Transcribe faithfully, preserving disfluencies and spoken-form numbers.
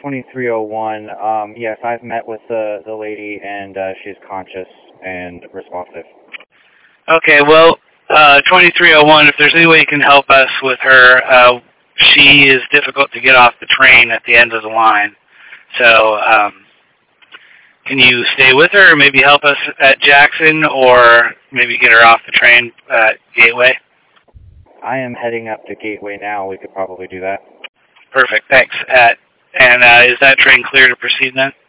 twenty-three oh one. Um, yes, I've met with the, the lady, and uh, she's conscious and responsive. Okay, well, uh, twenty-three oh one, if there's any way you can help us with her, uh, she is difficult to get off the train at the end of the line. So, um, can you stay with her, or maybe help us at Jackson, or maybe get her off the train at Gateway? I am heading up to Gateway now. We could probably do that. Perfect, thanks. At, and uh, is that train clear to proceed then?